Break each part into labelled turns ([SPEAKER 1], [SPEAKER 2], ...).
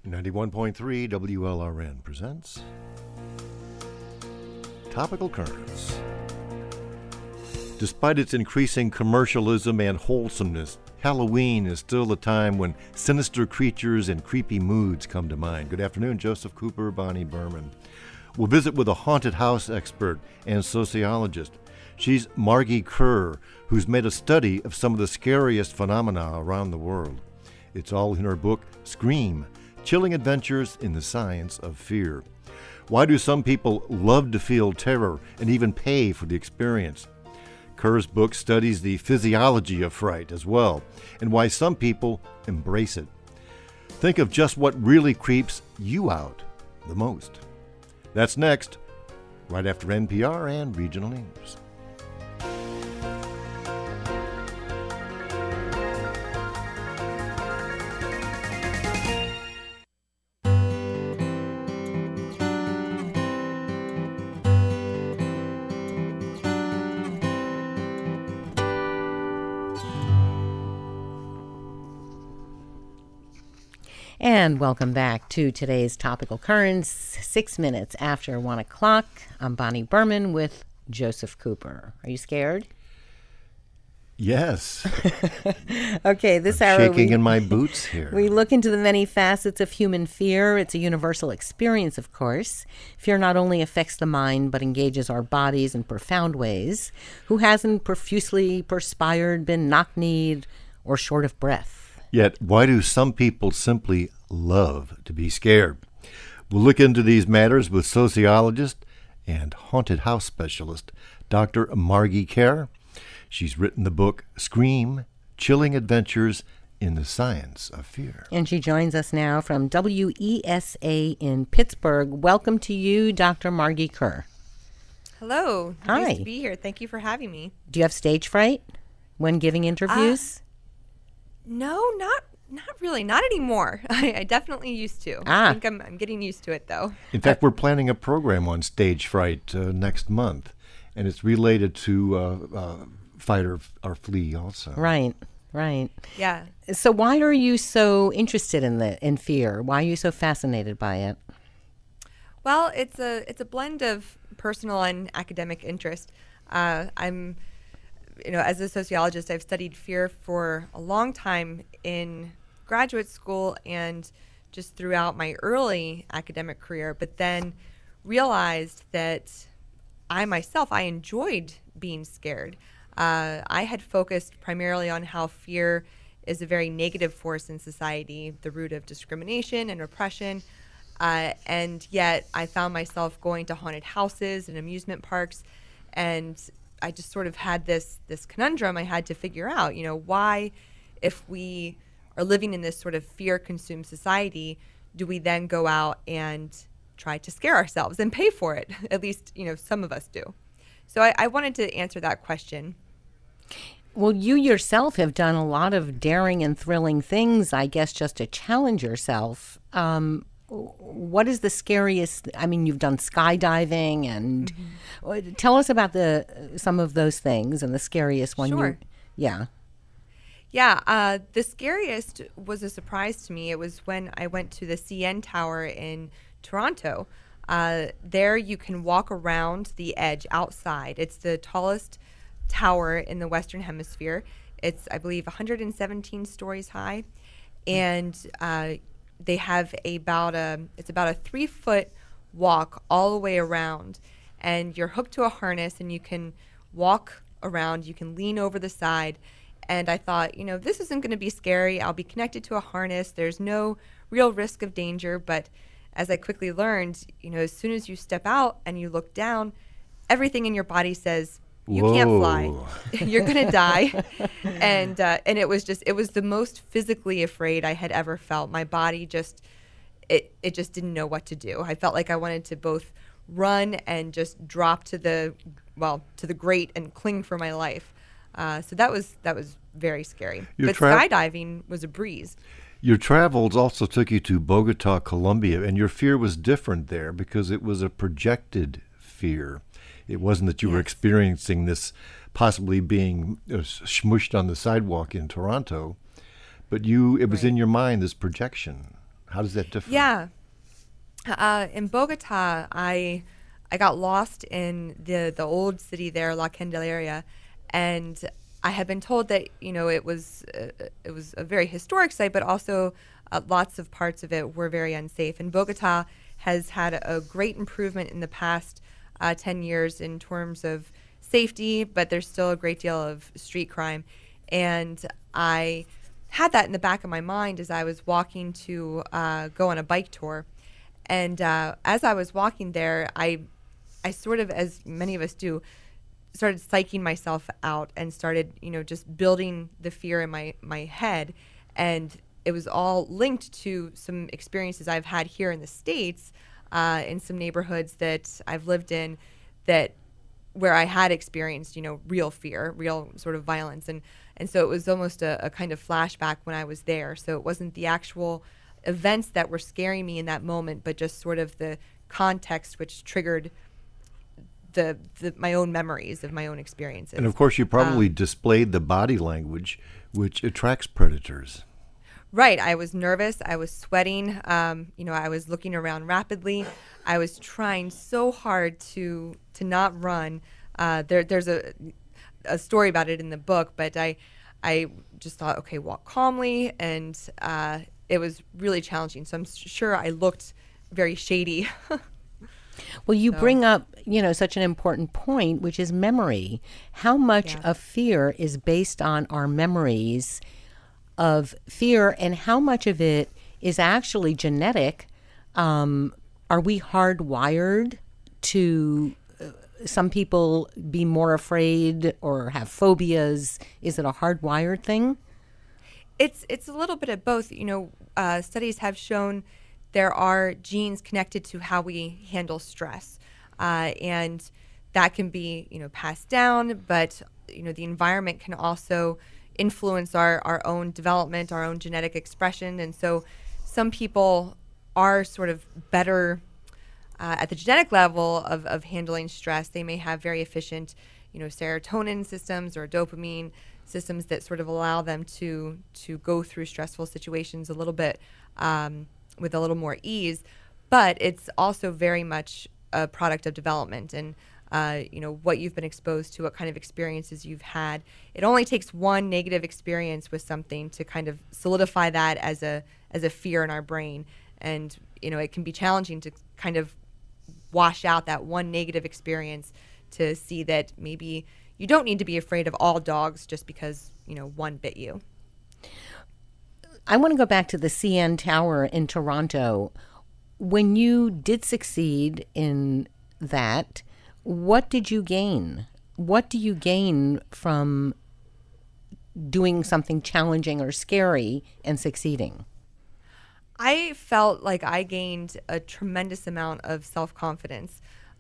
[SPEAKER 1] 91.3 WLRN presents Topical Currents. Despite its increasing commercialism and wholesomeness, Halloween is still a time when sinister creatures and creepy moods come to mind. Good afternoon, Joseph Cooper, Bonnie Berman. We'll visit with a haunted house expert and sociologist. She's Margie Kerr, who's made a study of some of the scariest phenomena around the world. It's all in her book, Scream: Chilling Adventures in the Science of Fear. Why do some people love to feel terror and even pay for the experience? Kerr's book studies the physiology of fright as well, and why some people embrace it. Think of just what really creeps you out the most. That's next, right after NPR and regional news.
[SPEAKER 2] And welcome back to today's Topical Currents, 6 minutes after 1 o'clock. I'm Bonnie Berman with Joseph Cooper. Are you scared?
[SPEAKER 1] Yes.
[SPEAKER 2] Okay, this
[SPEAKER 1] I'm
[SPEAKER 2] hour
[SPEAKER 1] shaking in my boots here.
[SPEAKER 2] we look into the many facets of human fear. It's a universal experience, of course. Fear not only affects the mind, but engages our bodies in profound ways. Who hasn't profusely perspired, been knock-kneed, or short of breath?
[SPEAKER 1] Yet, why do some people simply love to be scared? We'll look into these matters with sociologist and haunted house specialist Dr. Margie Kerr. She's written the book Scream: Chilling Adventures in the Science of Fear.
[SPEAKER 2] And she joins us now from WESA in Pittsburgh. Welcome to you, Dr. Margie Kerr.
[SPEAKER 3] Hello.
[SPEAKER 2] Hi.
[SPEAKER 3] Nice to be here. Thank you for having me.
[SPEAKER 2] Do you have stage fright when giving interviews?
[SPEAKER 3] No, not really. Not anymore. I definitely used to. I think I'm getting used to it, though.
[SPEAKER 1] In fact, we're planning a program on stage fright next month, and it's related to fight or flee also.
[SPEAKER 2] Right.
[SPEAKER 3] Yeah.
[SPEAKER 2] So why are you so interested in fear? Why are you so fascinated by it?
[SPEAKER 3] Well, it's a blend of personal and academic interest. As a sociologist, I've studied fear for a long time in graduate school and just throughout my early academic career, but then realized that I enjoyed being scared. I had focused primarily on how fear is a very negative force in society, the root of discrimination and repression, and yet I found myself going to haunted houses and amusement parks, and I just sort of had this conundrum I had to figure out, why, if we are living in this sort of fear-consumed society, do we then go out and try to scare ourselves and pay for it? At least, some of us do. So I wanted to answer that question.
[SPEAKER 2] Well, you yourself have done a lot of daring and thrilling things, I guess, just to challenge yourself. What is the scariest? I mean, you've done skydiving, and tell us about some of those things and the scariest one.
[SPEAKER 3] Sure.
[SPEAKER 2] Yeah.
[SPEAKER 3] The scariest was a surprise to me. It was when I went to the CN Tower in Toronto. There you can walk around the edge outside. It's the tallest tower in the Western Hemisphere. It's, I believe, 117 stories high, and they have about a 3-foot walk all the way around, and you're hooked to a harness and you can walk around, you can lean over the side. And I thought, this isn't going to be scary. I'll be connected to a harness. There's no real risk of danger. But as I quickly learned, as soon as you step out and you look down, everything in your body says, you
[SPEAKER 1] Whoa.
[SPEAKER 3] can't fly. You're going to die. And it was the most physically afraid I had ever felt. My body it just didn't know what to do. I felt like I wanted to both run and just drop to the grate and cling for my life. So that was very scary. But skydiving was a breeze.
[SPEAKER 1] Your travels also took you to Bogota, Colombia, and your fear was different there because it was a projected fear. It wasn't that you were experiencing this possibly being smushed on the sidewalk in Toronto, but it was in your mind, this projection. How does that differ?
[SPEAKER 3] Yeah. In Bogota, I got lost in the old city there, La Candelaria, and I had been told that it was a very historic site, but also lots of parts of it were very unsafe. And Bogota has had a great improvement in the past 10 years in terms of safety, but there's still a great deal of street crime. And I had that in the back of my mind as I was walking to go on a bike tour. And as I was walking there, I sort of, as many of us do, started psyching myself out and started, just building the fear in my head. And it was all linked to some experiences I've had here in the States, in some neighborhoods that I've lived in, where I had experienced, real fear, real sort of violence. And so it was almost a kind of flashback when I was there. So it wasn't the actual events that were scaring me in that moment, but just sort of the context which triggered my own memories of my own experiences.
[SPEAKER 1] And of course, you probably displayed the body language, which attracts predators.
[SPEAKER 3] Right. I was nervous. I was sweating. I was looking around rapidly. I was trying so hard to not run. There's a story about it in the book, but I just thought, okay, walk calmly, and it was really challenging. So I'm sure I looked very shady.
[SPEAKER 2] Well, you bring up, such an important point, which is memory. How much of fear is based on our memories of fear, and how much of it is actually genetic? Are we hardwired to, some people, be more afraid or have phobias? Is it a hardwired thing?
[SPEAKER 3] It's a little bit of both. Studies have shown there are genes connected to how we handle stress, and that can be passed down. But the environment can also influence our own development, our own genetic expression, and so some people are sort of better at the genetic level of handling stress. They may have very efficient, serotonin systems or dopamine systems that sort of allow them to go through stressful situations a little bit with a little more ease. But it's also very much a product of development and what you've been exposed to, what kind of experiences you've had. It only takes one negative experience with something to kind of solidify that as a fear in our brain. And, it can be challenging to kind of wash out that one negative experience to see that maybe you don't need to be afraid of all dogs just because, one bit you.
[SPEAKER 2] I want to go back to the CN Tower in Toronto. When you did succeed in that, what did you gain? What do you gain from doing something challenging or scary and succeeding?
[SPEAKER 3] I felt like I gained a tremendous amount of self-confidence.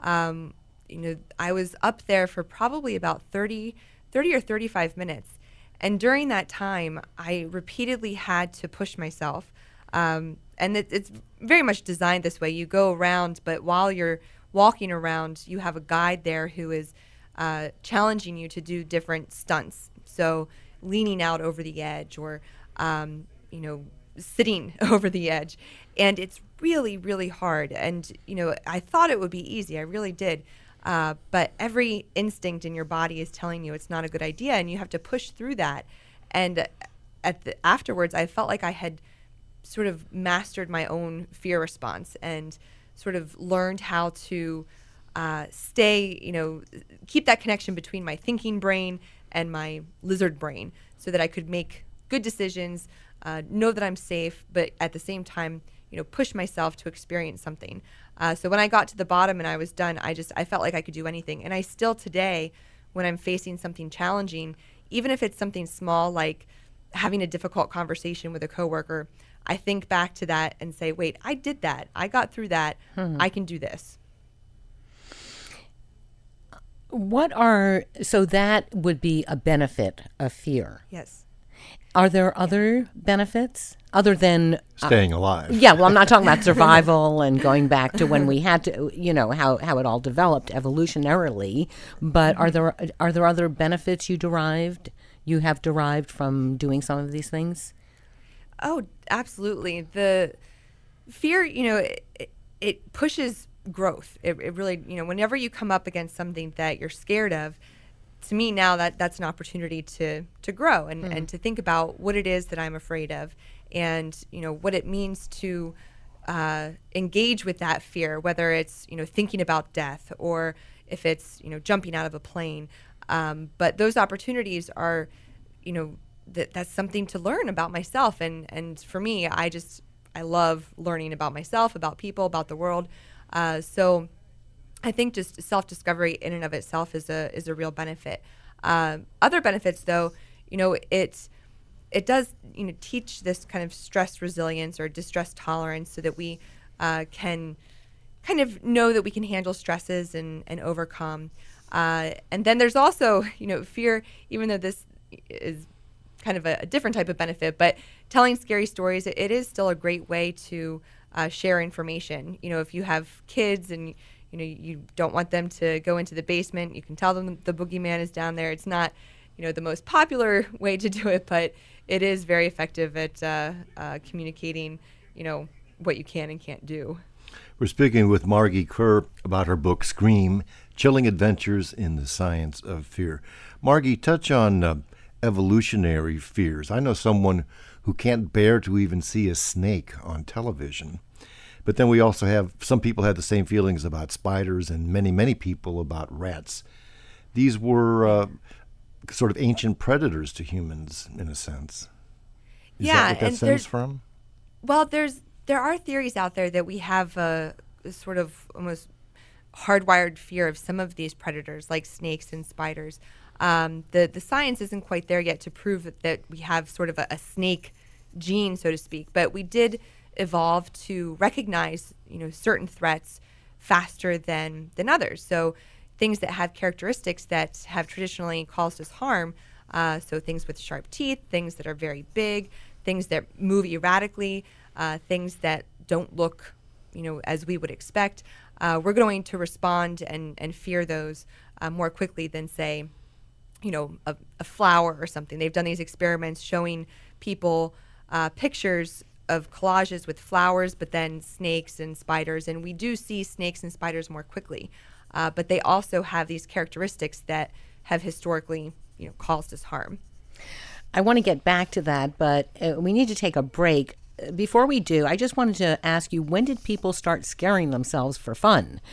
[SPEAKER 3] I was up there for probably about 30 or 35 minutes. And during that time, I repeatedly had to push myself. And it's very much designed this way. You go around, but while you're walking around, you have a guide there who is challenging you to do different stunts. So leaning out over the edge or, sitting over the edge. And it's really, really hard. And, I thought it would be easy. I really did. But every instinct in your body is telling you it's not a good idea, and you have to push through that. And afterwards, I felt like I had sort of mastered my own fear response and sort of learned how to keep that connection between my thinking brain and my lizard brain so that I could make good decisions, know that I'm safe, but at the same time, push myself to experience something. So when I got to the bottom and I was done, I felt like I could do anything. And I still today, when I'm facing something challenging, even if it's something small like having a difficult conversation with a coworker, I think back to that and say, wait, I did that. I got through that. I can do this.
[SPEAKER 2] So that would be a benefit of fear.
[SPEAKER 3] Yes.
[SPEAKER 2] Are there other benefits other than
[SPEAKER 1] staying alive?
[SPEAKER 2] Yeah, well, I'm not talking about survival and going back to when we had to, how it all developed evolutionarily. But are there other benefits you have derived from doing some of these things?
[SPEAKER 3] Oh, absolutely. The fear, it pushes growth. It really, whenever you come up against something that you're scared of, to me now that's an opportunity to grow and to think about what it is that I'm afraid of, and what it means to engage with that fear, whether it's thinking about death or if it's jumping out of a plane. But those opportunities are, that's something to learn about myself, and for me, I love learning about myself, about people, about the world. So I think just self-discovery in and of itself is a real benefit. Other benefits, though, it does teach this kind of stress resilience or distress tolerance, so that we can kind of know that we can handle stresses and overcome. And then there's also fear, even though this is kind of a different type of benefit, but telling scary stories, it is still a great way to share information. If you have kids and you don't want them to go into the basement, you can tell them the boogeyman is down there. It's not the most popular way to do it, but it is very effective at communicating what you can and can't do.
[SPEAKER 1] We're speaking with Margie Kerr about her book Scream: Chilling Adventures in the Science of Fear. Margie, touch on evolutionary fears. I know someone who can't bear to even see a snake on television. But then we also have, some people had the same feelings about spiders, and many, many people about rats. These were sort of ancient predators to humans, in a sense. Is that what that stems from?
[SPEAKER 3] Well, there are theories out there that we have a sort of almost hardwired fear of some of these predators, like snakes and spiders. The science isn't quite there yet to prove that we have sort of a snake gene, so to speak, but we did evolve to recognize certain threats faster than others. So things that have characteristics that have traditionally caused us harm, so things with sharp teeth, things that are very big, things that move erratically, things that don't look as we would expect, we're going to respond and fear those more quickly than, say, a flower or something. They've done these experiments showing people pictures of collages with flowers, but then snakes and spiders, and we do see snakes and spiders more quickly. But they also have these characteristics that have historically, caused us harm.
[SPEAKER 2] I want to get back to that, but we need to take a break. Before we do, I just wanted to ask you, when did people start scaring themselves for fun?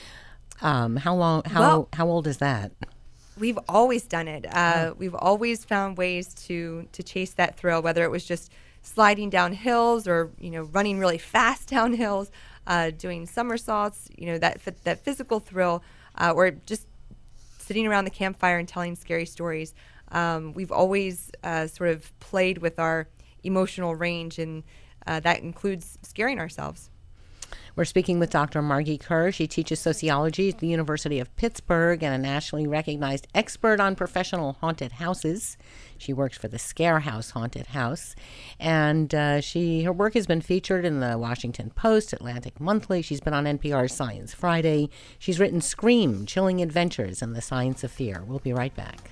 [SPEAKER 2] How old is that?
[SPEAKER 3] We've always done it. We've always found ways to chase that thrill, whether it was just sliding down hills or running really fast down hills, doing somersaults. That physical thrill, or just sitting around the campfire and telling scary stories. We've always sort of played with our emotional range, and that includes scaring ourselves.
[SPEAKER 2] We're speaking with Dr. Margie Kerr. She teaches sociology at the University of Pittsburgh and a nationally recognized expert on professional haunted houses. She works for the Scare House Haunted House, and her work has been featured in the Washington Post, Atlantic Monthly. She's been on NPR's Science Friday. She's written Scream: Chilling Adventures in the Science of Fear. We'll be right back.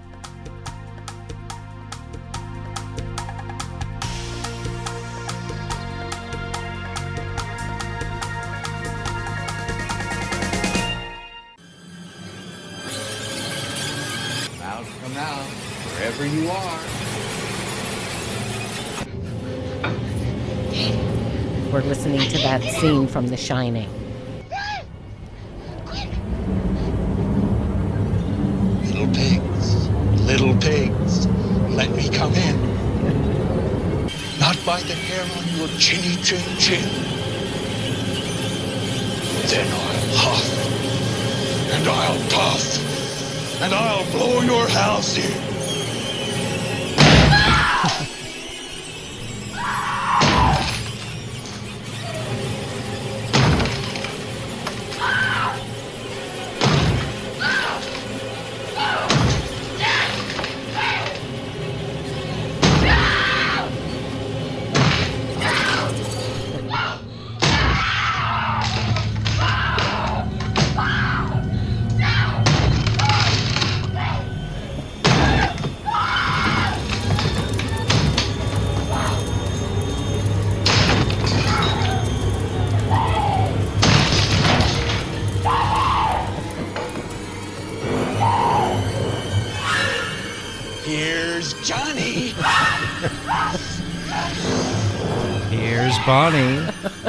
[SPEAKER 4] Come out, wherever you are.
[SPEAKER 2] We're listening to that scene from The Shining.
[SPEAKER 4] Little pigs, let me come in. Not by the hair on your chinny chin chin. Then I'll huff, and I'll puff, and I'll blow your house in.
[SPEAKER 5] Bonnie.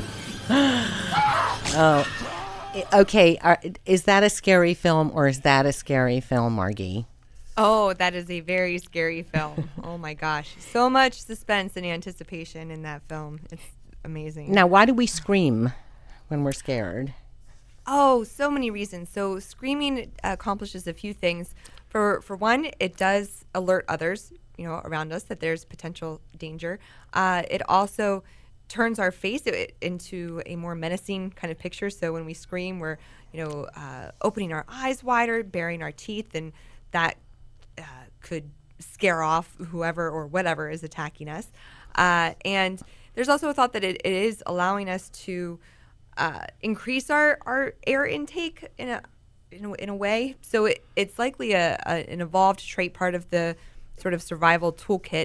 [SPEAKER 2] Okay, is that a scary film or is that a scary film, Margie?
[SPEAKER 3] Oh, that is a very scary film. Oh my gosh. So much suspense and anticipation in that film. It's amazing.
[SPEAKER 2] Now, why do we scream when we're scared?
[SPEAKER 3] Oh, so many reasons. So screaming accomplishes a few things. For one, it does alert others, around us that there's potential danger. It also turns our face into a more menacing kind of picture. So when we scream, we're, opening our eyes wider, baring our teeth, and that could scare off whoever or whatever is attacking us. And there's also a thought that it is allowing us to increase our air intake in a way. So it's likely an evolved trait, part of the sort of survival toolkit,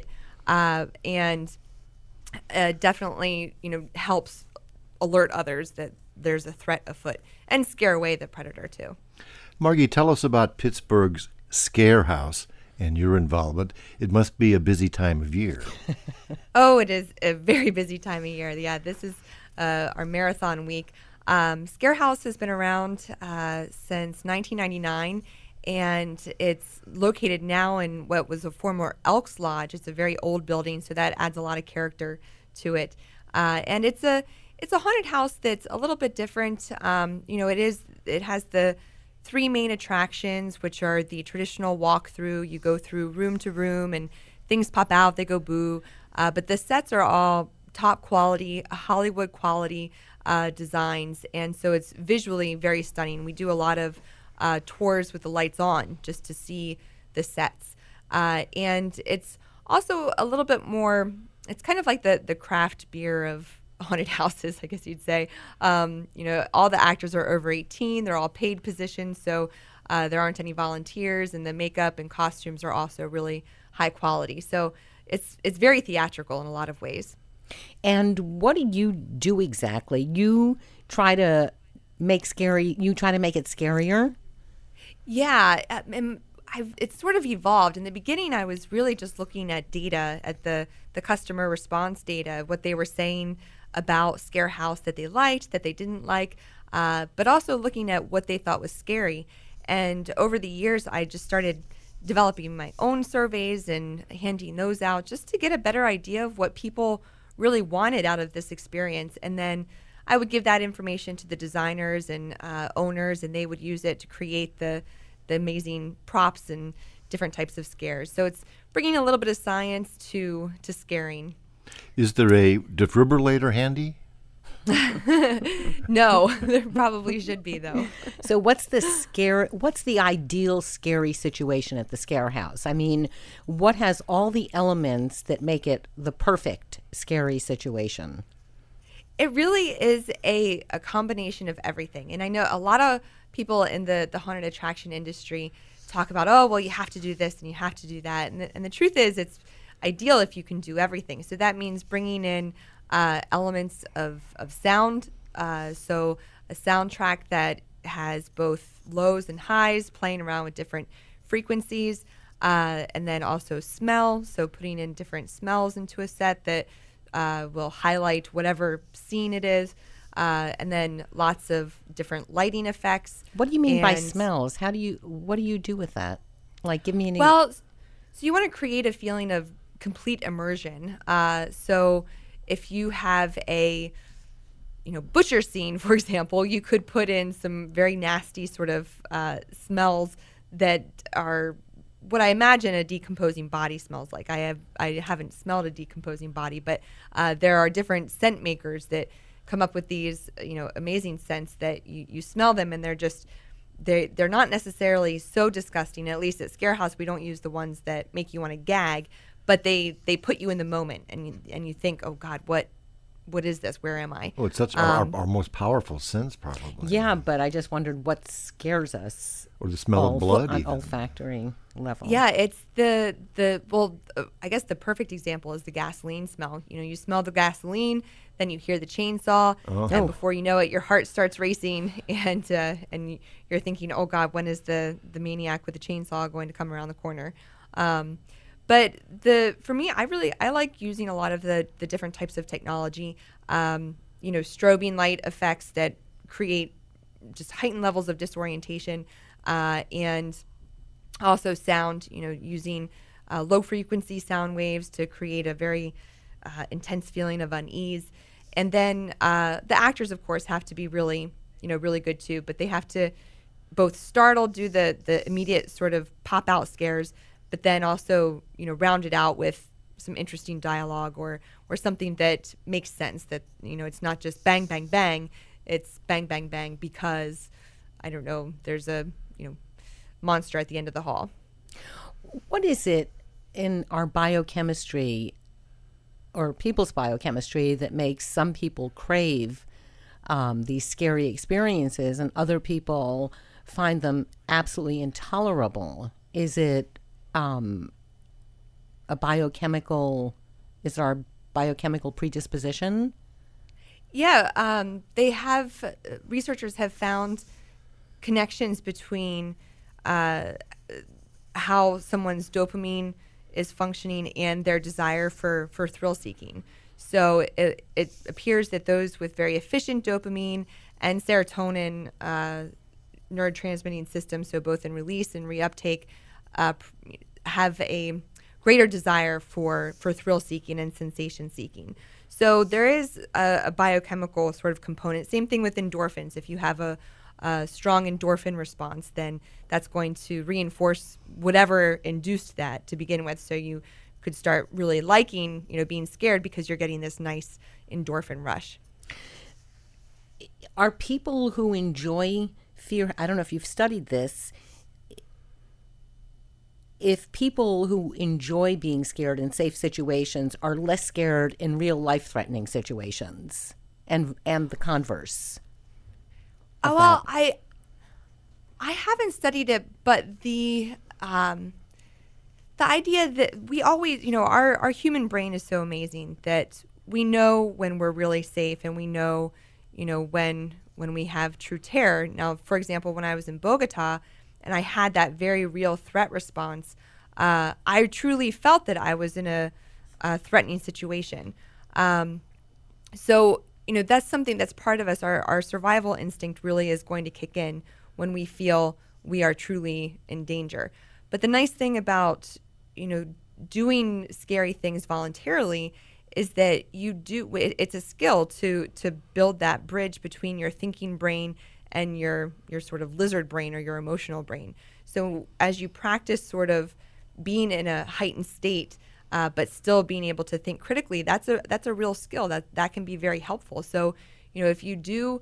[SPEAKER 3] and definitely helps alert others that there's a threat afoot and scare away the predator too.
[SPEAKER 1] Margie, tell us about Pittsburgh's Scare House and your involvement. It must be a busy time of year.
[SPEAKER 3] Oh, it is a very busy time of year. Yeah, this is our marathon week. Scare House has been around since 1999, and it's located now in what was a former Elks Lodge. It's a very old building, so that adds a lot of character to it. And it's a haunted house that's a little bit different. It has the three main attractions, which are the traditional walkthrough. You go through room to room, and things pop out. They go boo. But the sets are all top quality, Hollywood quality designs, and so it's visually very stunning. We do a lot of tours with the lights on just to see the sets, and it's also a little bit more. It's kind of like the craft beer of haunted houses, I guess you'd say. All the actors are over 18. They're all paid positions, so there aren't any volunteers, and the makeup and costumes are also really high quality. So it's very theatrical in a lot of ways.
[SPEAKER 2] And what do you do exactly? You try to make it scarier?
[SPEAKER 3] Yeah, it's sort of evolved. In the beginning, I was really just looking at data, at the customer response data, what they were saying about Scare House that they liked, that they didn't like, but also looking at what they thought was scary. And over the years, I just started developing my own surveys and handing those out just to get a better idea of what people really wanted out of this experience. And then I would give that information to the designers and owners, and they would use it to create the amazing props and different types of scares. So it's bringing a little bit of science to scaring. Is
[SPEAKER 1] there a defibrillator handy?
[SPEAKER 3] No, there probably should be, though.
[SPEAKER 2] So what's the ideal scary situation at the Scare House? I mean, what has all the elements that make it the perfect scary situation?
[SPEAKER 3] It really is a combination of everything. And I know a lot of people in the haunted attraction industry talk about, oh, well, you have to do this and you have to do that. And the truth is, it's ideal if you can do everything. So that means bringing in elements of sound. So a soundtrack that has both lows and highs, playing around with different frequencies, and then also smell. So putting in different smells into a set that will highlight whatever scene it is. And then lots of different lighting effects.
[SPEAKER 2] What do you mean by smells? What do you do with that? Like, give me an
[SPEAKER 3] Well, so you want to create a feeling of complete immersion. So if you have a butcher scene, for example, you could put in some very nasty sort of smells that are what I imagine a decomposing body smells like. I haven't smelled a decomposing body, but there are different scent makers that come up with these amazing scents that you smell them, and they're not necessarily so disgusting. At least at Scare House, we don't use the ones that make you want to gag, but they put you in the moment, and you think, oh God, what is this? Where am I?
[SPEAKER 1] Oh, it's such our most powerful sense, probably.
[SPEAKER 2] Yeah, but I just wondered what scares us.
[SPEAKER 1] Or the smell of blood,
[SPEAKER 2] on
[SPEAKER 1] even.
[SPEAKER 2] Olfactory level.
[SPEAKER 3] Yeah, it's I guess the perfect example is the gasoline smell. You smell the gasoline, then you hear the chainsaw, and before you know it, your heart starts racing, and you're thinking, oh God, when is the maniac with the chainsaw going to come around the corner? But for me, I like using a lot of the different types of technology. strobing light effects that create just heightened levels of disorientation, and also sound, using low frequency sound waves to create a very intense feeling of unease. And then the actors, of course, have to be really, really good too, but they have to both startle, do the immediate sort of pop out scares, but then also, round it out with some interesting dialogue or something that makes sense, that, it's not just bang, bang, bang, it's bang, bang, bang because, I don't know, there's a, monster at the end of the hall.
[SPEAKER 2] What is it in our biochemistry or people's biochemistry that makes some people crave these scary experiences and other people find them absolutely intolerable? Is it a biochemical predisposition?
[SPEAKER 3] Yeah, researchers have found connections between how someone's dopamine is functioning and their desire for thrill seeking. So it appears that those with very efficient dopamine and serotonin neurotransmitting systems, so both in release and reuptake, have a greater desire for thrill seeking and sensation seeking. So there is a biochemical sort of component. Same thing with endorphins. If you have a strong endorphin response, then that's going to reinforce whatever induced that to begin with. So you could start really liking, being scared because you're getting this nice endorphin rush.
[SPEAKER 2] Are people who enjoy fear, I don't know if you've studied this, if people who enjoy being scared in safe situations are less scared in real life-threatening situations, and the converse?
[SPEAKER 3] Well, I haven't studied it, but the idea that we always, our human brain is so amazing that we know when we're really safe, and we know, when we have true terror. Now, for example, when I was in Bogota and I had that very real threat response, I truly felt that I was in a threatening situation. So that's something that's part of us. Our survival instinct really is going to kick in when we feel we are truly in danger. But the nice thing about, doing scary things voluntarily is that it's a skill to build that bridge between your thinking brain and your sort of lizard brain or your emotional brain. So as you practice sort of being in a heightened state, but still being able to think critically, that's a real skill that can be very helpful. So, if you do,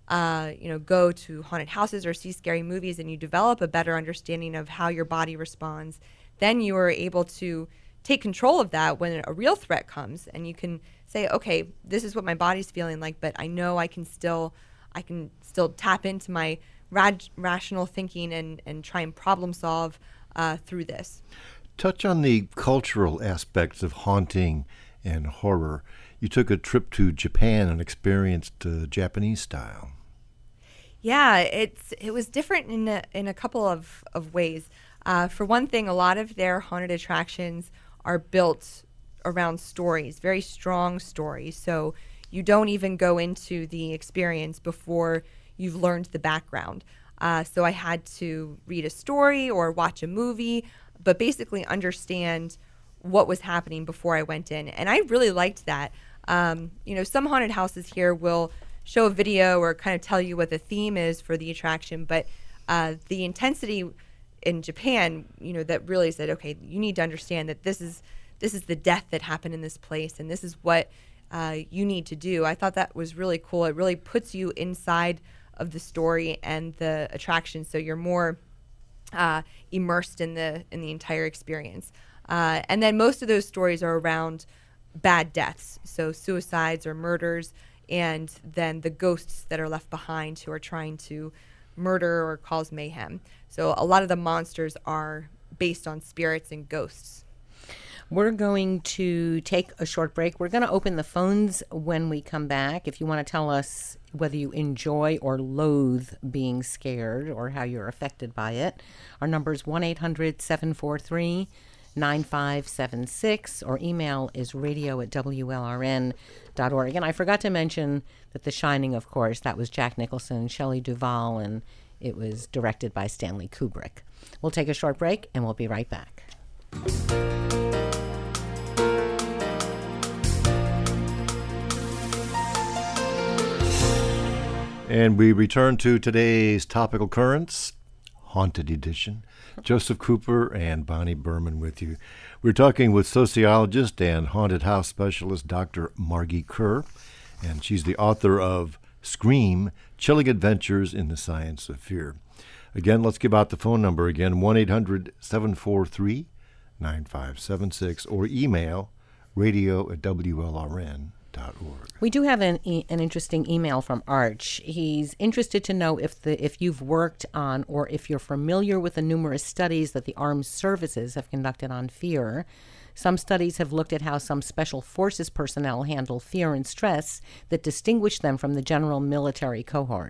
[SPEAKER 3] go to haunted houses or see scary movies and you develop a better understanding of how your body responds, then you are able to take control of that when a real threat comes, and you can say, okay, this is what my body's feeling like, but I know I can still tap into my rational thinking and try and problem solve through this.
[SPEAKER 1] Touch on the cultural aspects of haunting and horror. You took a trip to Japan and experienced Japanese style.
[SPEAKER 3] Yeah, it was different in a couple of ways. For one thing, a lot of their haunted attractions are built around stories, very strong stories. So you don't even go into the experience before you've learned the background. So I had to read a story or watch a movie, but basically understand what was happening before I went in. And I really liked that. Some haunted houses here will show a video or kind of tell you what the theme is for the attraction, but the intensity in Japan, that really said, okay, you need to understand that this is the death that happened in this place, and this is what you need to do. I thought that was really cool. It really puts you inside of the story and the attraction, so you're more immersed in the entire experience. And then most of those stories are around bad deaths, so suicides or murders, and then the ghosts that are left behind who are trying to murder or cause mayhem. So a lot of the monsters are based on spirits and ghosts.
[SPEAKER 2] We're going to take a short break. We're going to open the phones when we come back. If you want to tell us whether you enjoy or loathe being scared or how you're affected by it, our number is 1-800-743-9797. 9576, or email is radio@WLRN.org. And I forgot to mention that The Shining, of course, that was Jack Nicholson, Shelley Duvall, and it was directed by Stanley Kubrick. We'll take a short break, and we'll be right back.
[SPEAKER 1] And we return to today's topical currents, Haunted Edition. Joseph Cooper and Bonnie Berman with you. We're talking with sociologist and haunted house specialist Dr. Margie Kerr, and she's the author of Scream, Chilling Adventures in the Science of Fear. Again, let's give out the phone number again, 1-800-743-9576, or email radio@WLRN.org.
[SPEAKER 2] We do have an interesting email from Arch. He's interested to know if you've worked on or if you're familiar with the numerous studies that the armed services have conducted on fear. Some studies have looked at how some special forces personnel handle fear and stress that distinguish them from the general military cohort.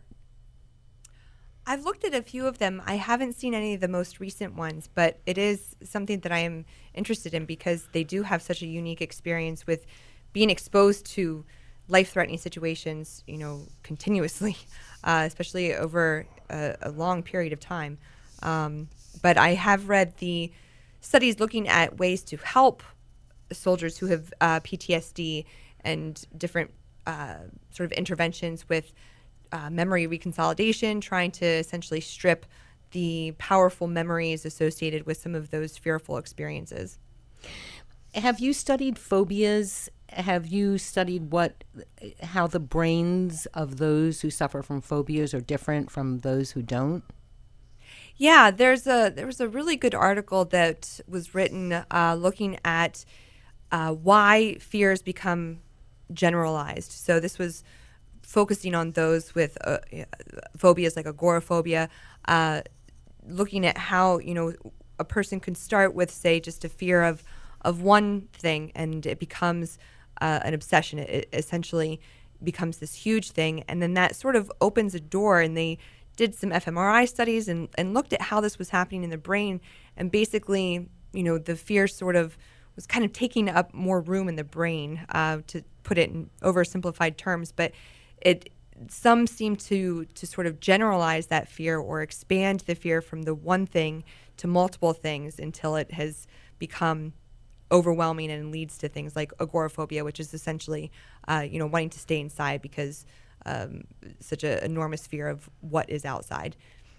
[SPEAKER 3] I've looked at a few of them. I haven't seen any of the most recent ones, but it is something that I am interested in because they do have such a unique experience with being exposed to life-threatening situations, continuously, especially over a long period of time. But I have read the studies looking at ways to help soldiers who have PTSD and different sort of interventions with memory reconsolidation, trying to essentially strip the powerful memories associated with some of those fearful experiences.
[SPEAKER 2] Have you studied phobias? Have you studied how the brains of those who suffer from phobias are different from those who don't?
[SPEAKER 3] Yeah, there was a really good article that was written looking at why fears become generalized. So this was focusing on those with phobias like agoraphobia, looking at how a person can start with, say, just a fear of one thing, and it becomes an obsession. It essentially becomes this huge thing, and then that sort of opens a door, and they did some fMRI studies and looked at how this was happening in the brain, and basically, the fear sort of was kind of taking up more room in the brain, to put it in oversimplified terms, but some seem to sort of generalize that fear or expand the fear from the one thing to multiple things until it has become overwhelming and leads to things like agoraphobia, which is essentially, wanting to stay inside because such an enormous fear of what is outside.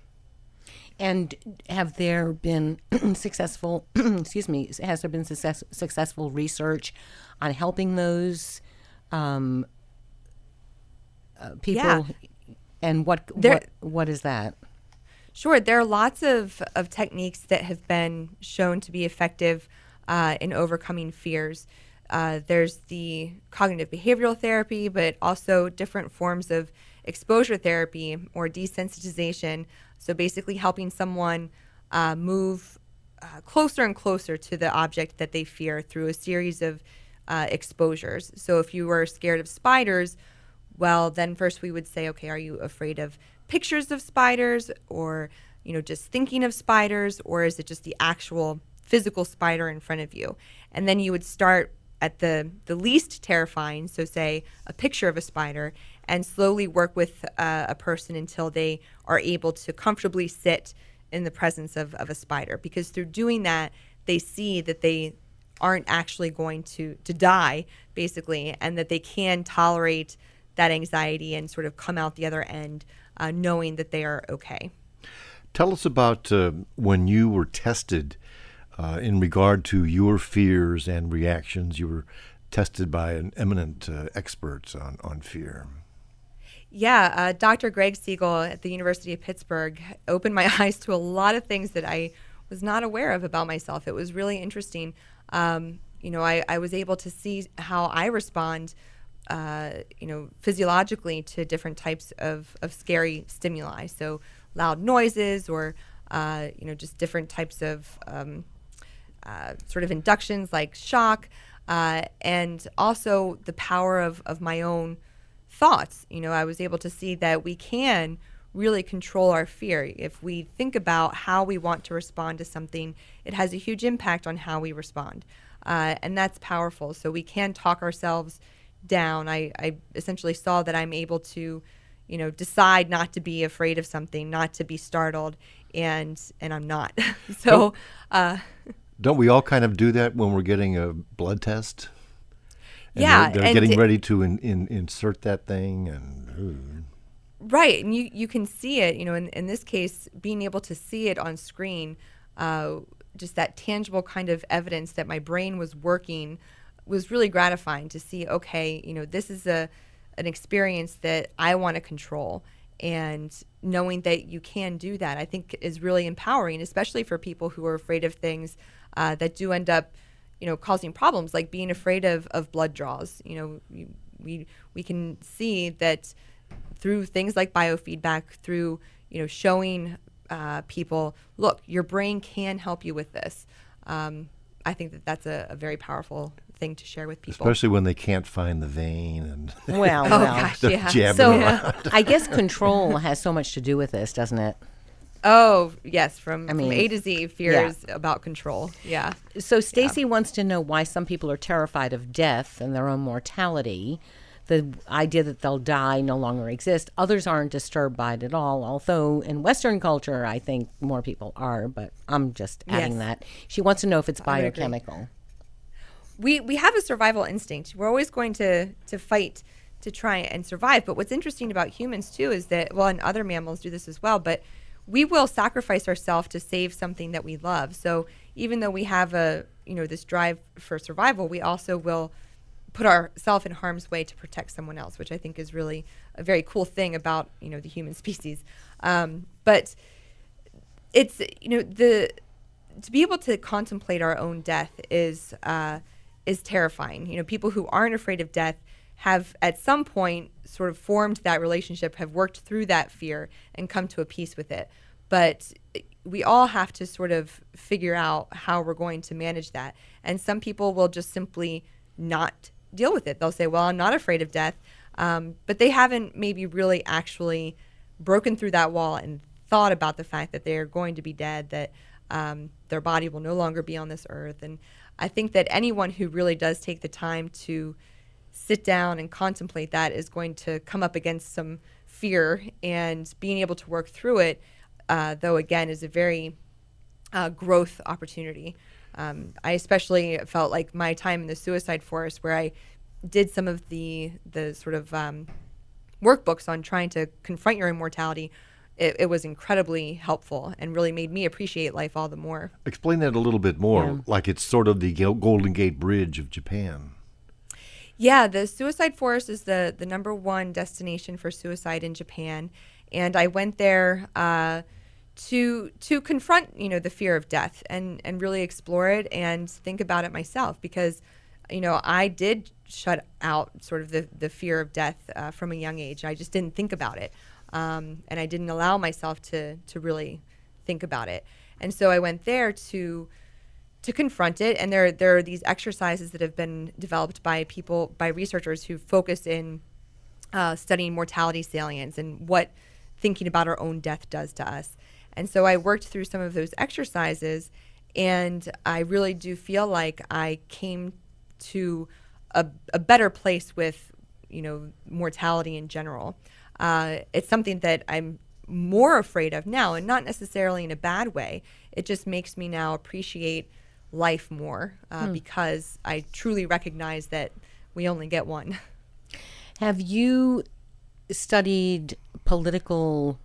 [SPEAKER 2] And have there been successful, has there been successful research on helping those people?
[SPEAKER 3] Yeah.
[SPEAKER 2] And what is that?
[SPEAKER 3] Sure. There are lots of techniques that have been shown to be effective in overcoming fears. There's the cognitive behavioral therapy, but also different forms of exposure therapy or desensitization. So basically helping someone move closer and closer to the object that they fear through a series of exposures. So if you were scared of spiders, well, then first we would say, okay, are you afraid of pictures of spiders, or just thinking of spiders, or is it just the actual physical spider in front of you? And then you would start at the least terrifying, so say a picture of a spider, and slowly work with a person until they are able to comfortably sit in the presence of a spider. Because through doing that, they see that they aren't actually going to die, basically, and that they can tolerate that anxiety and sort of come out the other end knowing that they are okay.
[SPEAKER 1] Tell us about when you were tested in regard to your fears and reactions. You were tested by an eminent experts on fear.
[SPEAKER 3] Yeah, Dr. Greg Siegel at the University of Pittsburgh opened my eyes to a lot of things that I was not aware of about myself. It was really interesting. I was able to see how I respond, physiologically to different types of scary stimuli. So loud noises or, just different types of sort of inductions like shock, and also the power of my own thoughts. I was able to see that we can really control our fear. If we think about how we want to respond to something, it has a huge impact on how we respond. And that's powerful. So we can talk ourselves down. I essentially saw that I'm able to, decide not to be afraid of something, not to be startled, and I'm not. So,
[SPEAKER 1] don't we all kind of do that when we're getting a blood test? And
[SPEAKER 3] yeah,
[SPEAKER 1] they're getting ready to insert that thing, and
[SPEAKER 3] right, and you can see it. In this case, being able to see it on screen, just that tangible kind of evidence that my brain was working was really gratifying to see. Okay, this is an experience that I want to control, and knowing that you can do that, I think, is really empowering, especially for people who are afraid of things that do end up, causing problems, like being afraid of blood draws. We can see that through things like biofeedback, through showing people, look, your brain can help you with this. I think that that's a very powerful thing to share with people,
[SPEAKER 1] especially when they can't find the vein and
[SPEAKER 2] well,
[SPEAKER 3] gosh, yeah.
[SPEAKER 1] jabbing
[SPEAKER 2] so
[SPEAKER 1] around.
[SPEAKER 2] I guess control has so much to do with this, doesn't it?
[SPEAKER 3] Oh yes, from A to Z, fears about control. Yeah.
[SPEAKER 2] So Stacy wants to know why some people are terrified of death and their own mortality. The idea that they'll die no longer exists. Others aren't disturbed by it at all, although in Western culture, I think more people are, but I'm just adding that. She wants to know if it's biochemical.
[SPEAKER 3] We have a survival instinct. We're always going to fight to try and survive. But what's interesting about humans, too, is that, well, and other mammals do this as well, but we will sacrifice ourselves to save something that we love. So even though we have this drive for survival, we also will put ourselves in harm's way to protect someone else, which I think is really a very cool thing about, the human species. But it's, to be able to contemplate our own death is terrifying. People who aren't afraid of death have at some point sort of formed that relationship, have worked through that fear and come to a peace with it. But we all have to sort of figure out how we're going to manage that. And some people will just simply not deal with it. They'll say, well, I'm not afraid of death. But they haven't maybe really actually broken through that wall and thought about the fact that they are going to be dead, that their body will no longer be on this earth. And I think that anyone who really does take the time to sit down and contemplate that is going to come up against some fear, and being able to work through it, though, again, is a very growth opportunity. I especially felt like my time in the suicide forest, where I did some of the sort of workbooks on trying to confront your immortality, it was incredibly helpful and really made me appreciate life all the more.
[SPEAKER 1] Explain that a little bit more, like it's sort of the Golden Gate Bridge of Japan.
[SPEAKER 3] Yeah, the suicide forest is the number one destination for suicide in Japan. And I went there to confront, the fear of death and really explore it and think about it myself, because, I did shut out sort of the fear of death from a young age. I just didn't think about it. And I didn't allow myself to really think about it. And so I went there to confront it. And there are these exercises that have been developed by researchers who focus in studying mortality salience and what thinking about our own death does to us. And so I worked through some of those exercises, and I really do feel like I came to a better place with, mortality in general. It's something that I'm more afraid of now, and not necessarily in a bad way. It just makes me now appreciate life more because I truly recognize that we only get one.
[SPEAKER 2] Have you studied the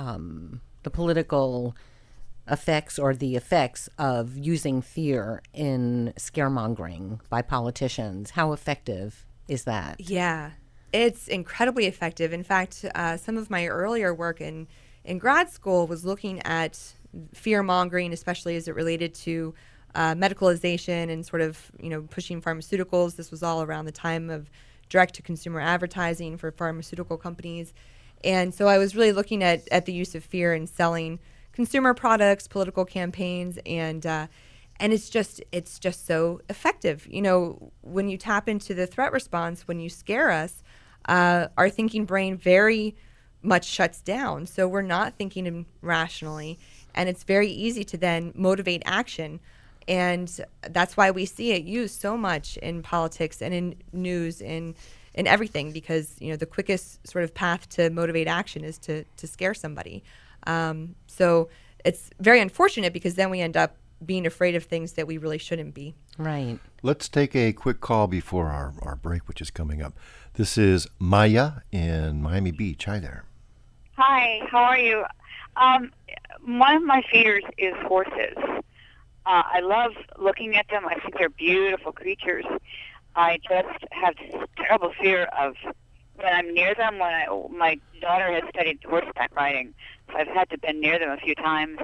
[SPEAKER 2] political effects or the effects of using fear in scaremongering by politicians? How effective is that?
[SPEAKER 3] Yeah, it's incredibly effective. In fact, some of my earlier work in grad school was looking at fear mongering, especially as it related to medicalization and sort of, pushing pharmaceuticals. This was all around the time of direct-to-consumer advertising for pharmaceutical companies. And so I was really looking at the use of fear in selling consumer products, political campaigns, and it's just so effective. When you tap into the threat response, when you scare us, our thinking brain very much shuts down. So we're not thinking rationally, and it's very easy to then motivate action. And that's why we see it used so much in politics and in news, in everything, because the quickest sort of path to motivate action is to scare somebody. So it's very unfortunate, because then we end up being afraid of things that we really shouldn't be.
[SPEAKER 2] Right.
[SPEAKER 1] Let's take a quick call before our break, which is coming up. This is Maya in Miami Beach. Hi there.
[SPEAKER 5] Hi, how are you? One of my fears is horses. I love looking at them. I think they're beautiful creatures. I just have this terrible fear of when I'm near them. My daughter has studied horseback riding, so I've had to been near them a few times.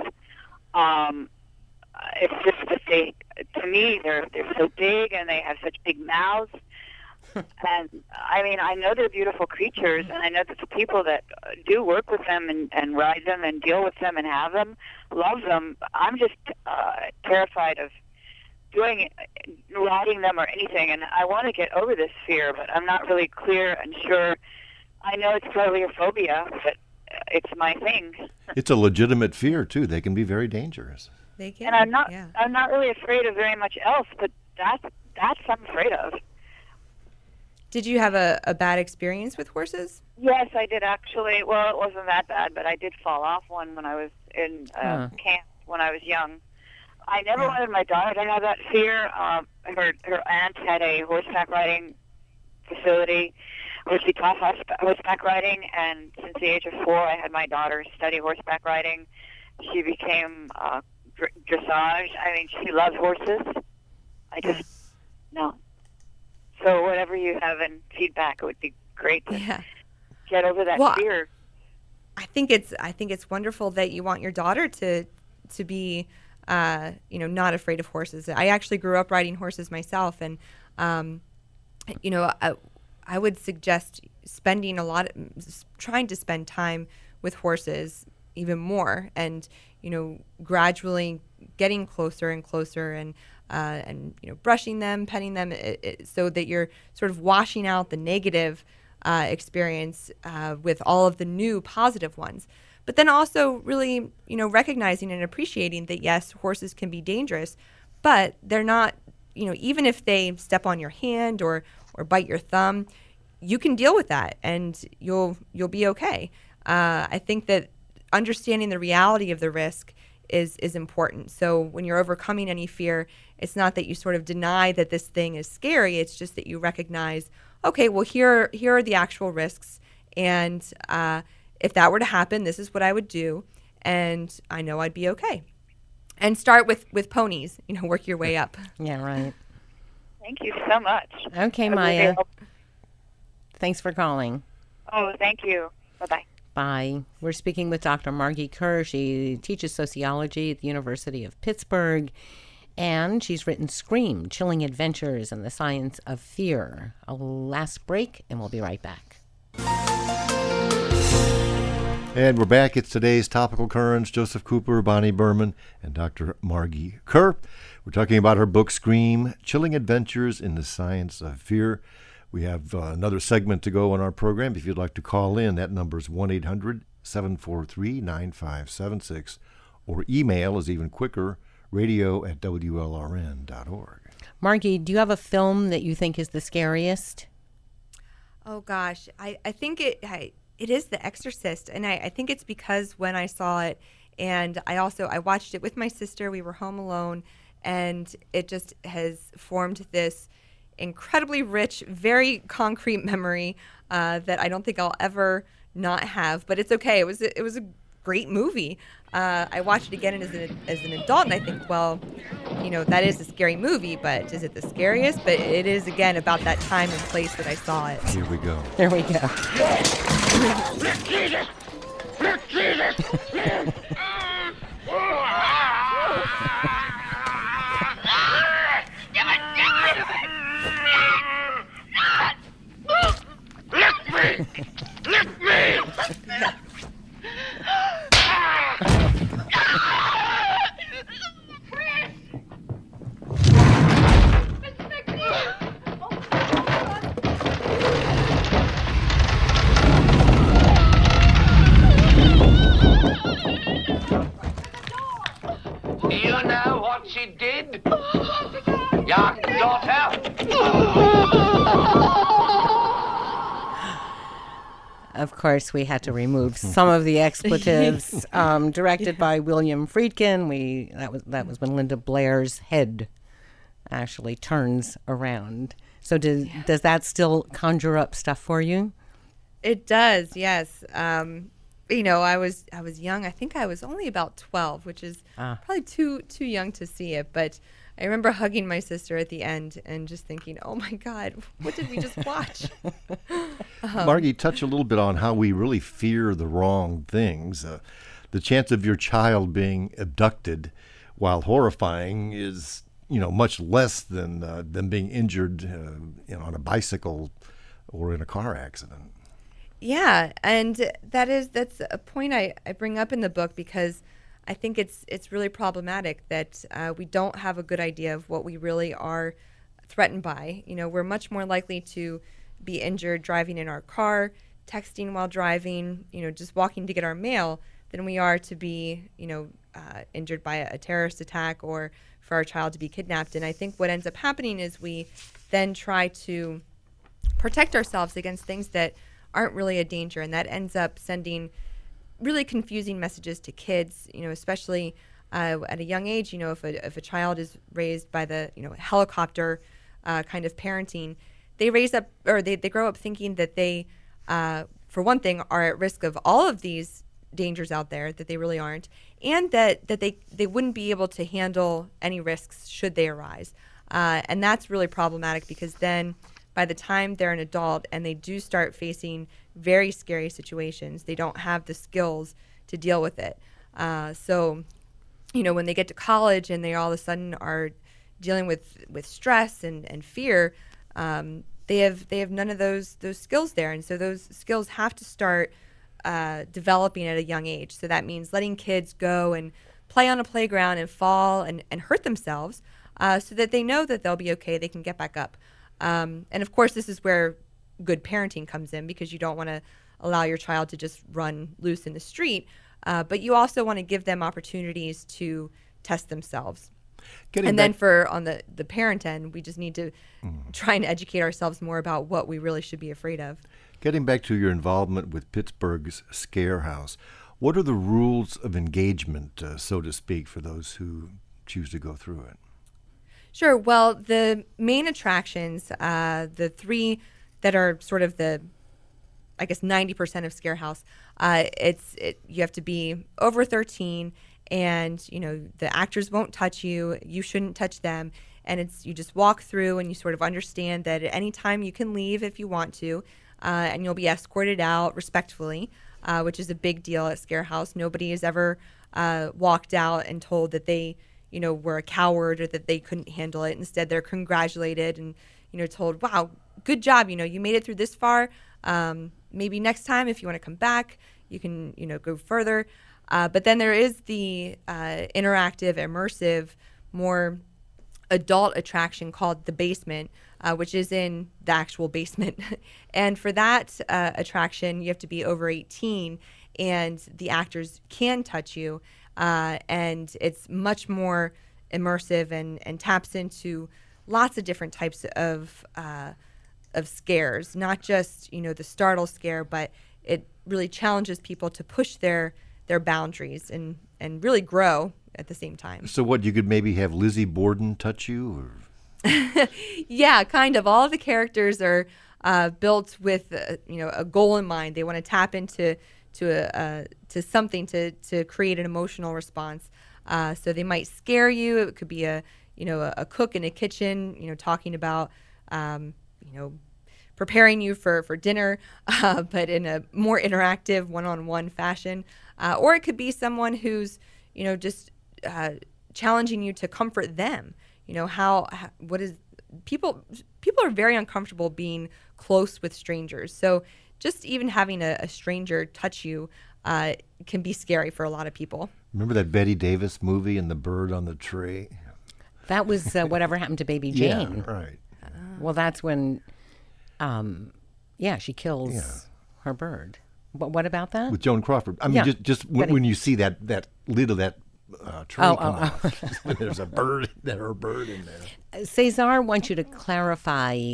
[SPEAKER 5] It's just that to me, they're so big, and they have such big mouths. And I mean, I know they're beautiful creatures, and I know that the people that do work with them and ride them and deal with them and have them love them. I'm just terrified of riding them or anything, and I want to get over this fear, but I'm not really clear and sure. I know it's probably a phobia, but it's my thing.
[SPEAKER 1] It's a legitimate fear too. They can be very dangerous.
[SPEAKER 3] They can.
[SPEAKER 5] And I'm not really afraid of very much else, but that's I'm afraid of.
[SPEAKER 3] Did you have a bad experience with horses?
[SPEAKER 5] Yes, I did actually. Well, it wasn't that bad, but I did fall off one when I was in camp when I was young. I never wanted my daughter to have that fear. Her aunt had a horseback riding facility where she taught horseback riding, and since the age of 4, I had my daughter study horseback riding. She became dressage. I mean, she loves horses. I just no. So whatever you have in feedback, it would be great to get over that fear.
[SPEAKER 3] I think it's wonderful that you want your daughter to be not afraid of horses. I actually grew up riding horses myself, and I would suggest trying to spend time with horses even more, and gradually getting closer and closer, and brushing them, petting them, so that you're sort of washing out the negative experience with all of the new positive ones. But then also really, recognizing and appreciating that, yes, horses can be dangerous, but they're not, even if they step on your hand or bite your thumb, you can deal with that, and you'll be okay. I think that understanding the reality of the risk is important. So when you're overcoming any fear, it's not that you sort of deny that this thing is scary. It's just that you recognize, okay, well, here are the actual risks, and if that were to happen, this is what I would do, and I know I'd be okay. And start with ponies, work your way up.
[SPEAKER 2] Yeah, right.
[SPEAKER 5] Thank you so much.
[SPEAKER 2] Okay, Maya. Thanks for calling.
[SPEAKER 5] Oh, thank you. Bye-bye.
[SPEAKER 2] Bye. We're speaking with Dr. Margie Kerr. She teaches sociology at the University of Pittsburgh, and she's written Scream, Chilling Adventures and the Science of Fear. A last break, and we'll be right back.
[SPEAKER 1] And we're back. It's today's Topical Currents. Joseph Cooper, Bonnie Berman, and Dr. Margie Kerr. We're talking about her book, Scream, Chilling Adventures in the Science of Fear. We have another segment to go on our program. If you'd like to call in, that number is 1-800-743-9576, or email is even quicker, radio@WLRN.org.
[SPEAKER 2] Margie, do you have a film that you think is the scariest?
[SPEAKER 3] Oh, gosh. I think it is The Exorcist, and I think it's because when I saw it, and I watched it with my sister. We were home alone, and it just has formed this incredibly rich, very concrete memory that I don't think I'll ever not have. But it's okay. It was a great movie. I watched it again as an adult, and I think, well, that is a scary movie, but is it the scariest? But it is, again, about that time and place that I saw it.
[SPEAKER 1] Here we go.
[SPEAKER 2] There we go.
[SPEAKER 4] Lift me!
[SPEAKER 6] she did? Young daughter?
[SPEAKER 2] Of course, we had to remove some of the expletives. Directed by William Friedkin. That was when Linda Blair's head actually turns around. So does that still conjure up stuff for you?
[SPEAKER 3] It does, yes. I was young. I think I was only about 12, which is probably too young to see it. But I remember hugging my sister at the end and just thinking, "Oh my God, what did we just watch?"
[SPEAKER 1] Margie, touch a little bit on how we really fear the wrong things. The chance of your child being abducted, while horrifying, is much less than being injured on a bicycle or in a car accident.
[SPEAKER 3] Yeah, and that's a point I bring up in the book because I think it's really problematic that we don't have a good idea of what we really are threatened by. We're much more likely to be injured driving in our car, texting while driving, just walking to get our mail, than we are to be, injured by a terrorist attack or for our child to be kidnapped. And I think what ends up happening is we then try to protect ourselves against things that aren't really a danger, and that ends up sending really confusing messages to kids, especially at a young age. If a child is raised by the helicopter kind of parenting, they grow up thinking that they, for one thing, are at risk of all of these dangers out there that they really aren't, and that they wouldn't be able to handle any risks should they arise. And that's really problematic because then by the time they're an adult and they do start facing very scary situations, they don't have the skills to deal with it. So when they get to college and they all of a sudden are dealing with stress and fear, they have none of those skills there. And so those skills have to start developing at a young age. So that means letting kids go and play on a playground and fall and hurt themselves so that they know that they'll be okay, they can get back up. And of course, this is where good parenting comes in, because you don't want to allow your child to just run loose in the street, but you also want to give them opportunities to test themselves. Then on the parent end, we just need to try and educate ourselves more about what we really should be afraid of.
[SPEAKER 1] Getting back to your involvement with Pittsburgh's Scare House, what are the rules of engagement, so to speak, for those who choose to go through it?
[SPEAKER 3] Sure. Well, the main attractions, the three that are sort of 90% of Scare House, you have to be over 13, and the actors won't touch you. You shouldn't touch them, and you just walk through and you sort of understand that at any time you can leave if you want to, and you'll be escorted out respectfully, which is a big deal at Scare House. Nobody has ever walked out and told that they were a coward or that they couldn't handle it. Instead, they're congratulated and, told, wow, good job. You made it through this far. Maybe next time, if you want to come back, you can, go further. But then there is the interactive, immersive, more adult attraction called The Basement, which is in the actual basement. And for that attraction, you have to be over 18, and the actors can touch you. And it's much more immersive and taps into lots of different types of scares, not just the startle scare, but it really challenges people to push their boundaries and really grow at the same time.
[SPEAKER 1] So what, you could maybe have Lizzie Borden touch you? Or?
[SPEAKER 3] Yeah, kind of. All of the characters are built with a goal in mind. They want to tap into to something to create an emotional response. So they might scare you. It could be a cook in a kitchen, talking about, preparing you for dinner, but in a more interactive one-on-one fashion. Or it could be someone who's, just challenging you to comfort them. People are very uncomfortable being close with strangers. So just even having a stranger touch you can be scary for a lot of people.
[SPEAKER 1] Remember that Bette Davis movie and the bird on the tree?
[SPEAKER 2] That was Whatever Happened to Baby Jane.
[SPEAKER 1] Yeah, right.
[SPEAKER 2] Well, that's when, she kills her bird. But what about that?
[SPEAKER 1] With Joan Crawford. I mean, just when you see that lid of that tree come off. There's a bird in there.
[SPEAKER 2] Cesar wants you to clarify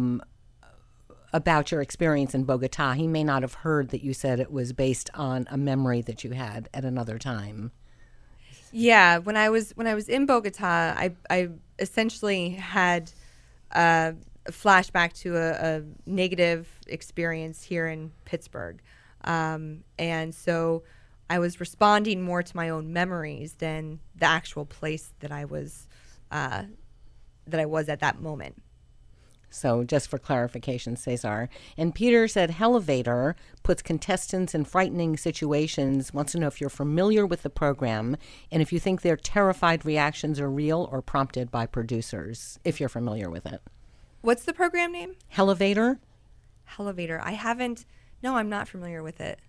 [SPEAKER 2] about your experience in Bogota. He may not have heard that you said it was based on a memory that you had at another time.
[SPEAKER 3] Yeah, when I was in Bogota, I essentially had a flashback to a negative experience here in Pittsburgh, and so I was responding more to my own memories than the actual place that I was at that moment.
[SPEAKER 2] So just for clarification, Cesar. And Peter said Elevator puts contestants in frightening situations, wants to know if you're familiar with the program and if you think their terrified reactions are real or prompted by producers, if you're familiar with it.
[SPEAKER 3] What's the program name?
[SPEAKER 2] Elevator?
[SPEAKER 3] Elevator. I'm not familiar with it.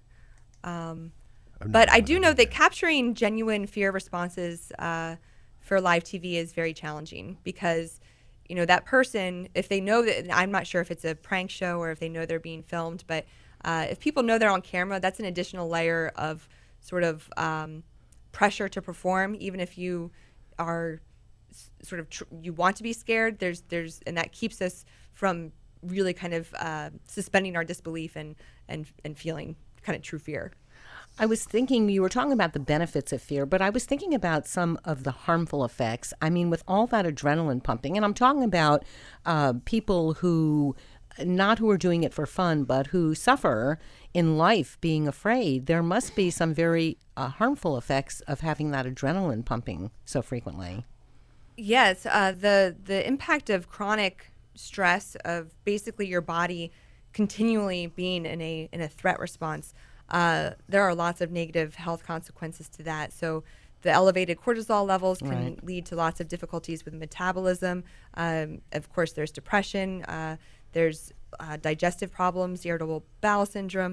[SPEAKER 3] But I do know that capturing genuine fear responses for live TV is very challenging because that person, if they know that, I'm not sure if it's a prank show or if they know they're being filmed, but if people know they're on camera, that's an additional layer of sort of pressure to perform, even if you are sort of, you want to be scared, and that keeps us from really kind of suspending our disbelief and feeling kind of true fear.
[SPEAKER 2] I was thinking, you were talking about the benefits of fear, but I was thinking about some of the harmful effects. I mean, with all that adrenaline pumping, and I'm talking about people who are doing it for fun, but who suffer in life being afraid. There must be some very harmful effects of having that adrenaline pumping so frequently.
[SPEAKER 3] Yes, the impact of chronic stress, of basically your body continually being in a threat response. There are lots of negative health consequences to that. So the elevated cortisol levels can lead to lots of difficulties with metabolism. Of course, there's depression. There's digestive problems, irritable bowel syndrome,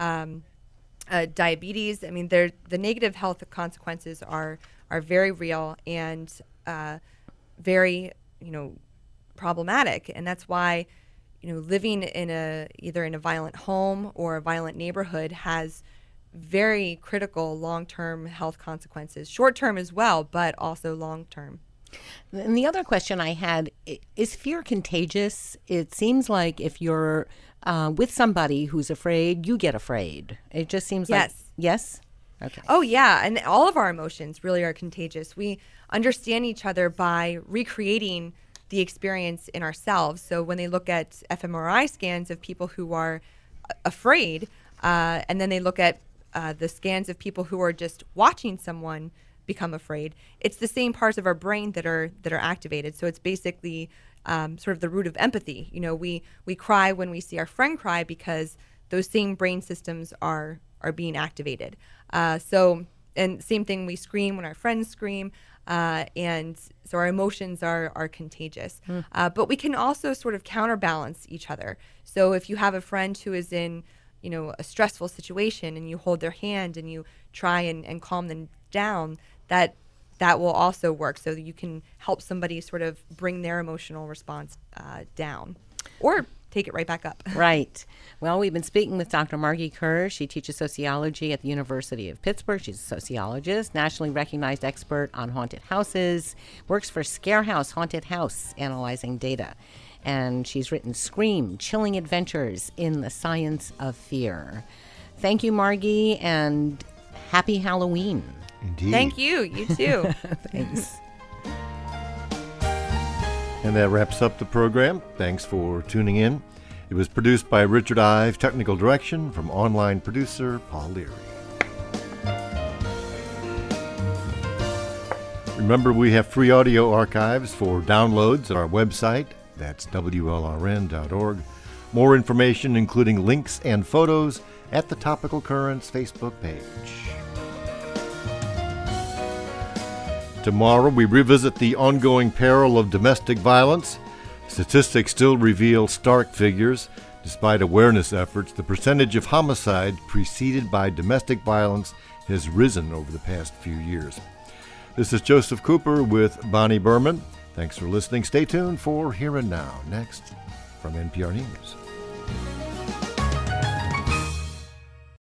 [SPEAKER 3] diabetes. I mean, the negative health consequences are very real and very, problematic. And that's why living in either in a violent home or a violent neighborhood has very critical long-term health consequences, short-term as well, but also long-term.
[SPEAKER 2] And the other question I had, is fear contagious? It seems like if you're with somebody who's afraid, you get afraid. It just seems like... Yes? Okay.
[SPEAKER 3] Oh, yeah. And all of our emotions really are contagious. We understand each other by recreating the experience in ourselves. So when they look at fMRI scans of people who are afraid, and then they look at the scans of people who are just watching someone become afraid, it's the same parts of our brain that are activated. So it's basically sort of the root of empathy. We cry when we see our friend cry because those same brain systems are being activated. And same thing, we scream when our friends scream. And so our emotions are contagious. But we can also sort of counterbalance each other. So if you have a friend who is in, a stressful situation and you hold their hand and you try and calm them down, that will also work. So that you can help somebody sort of bring their emotional response down or take it right back up.
[SPEAKER 2] Right. Well, we've been speaking with Dr. Margie Kerr. She teaches sociology at the University of Pittsburgh. She's a sociologist, nationally recognized expert on haunted houses, works for Scarehouse Haunted House, analyzing data. And she's written Scream, Chilling Adventures in the Science of Fear. Thank you, Margie, and happy Halloween.
[SPEAKER 1] Indeed.
[SPEAKER 3] Thank you. You too.
[SPEAKER 2] Thanks.
[SPEAKER 1] And that wraps up the program. Thanks for tuning in. It was produced by Richard Ives, technical direction from online producer Paul Leary. Remember, we have free audio archives for downloads at our website. That's WLRN.org. More information, including links and photos, at the Topical Currents Facebook page. Tomorrow, we revisit the ongoing peril of domestic violence. Statistics still reveal stark figures. Despite awareness efforts, the percentage of homicide preceded by domestic violence has risen over the past few years. This is Joseph Cooper with Bonnie Berman. Thanks for listening. Stay tuned for Here and Now, next from NPR News.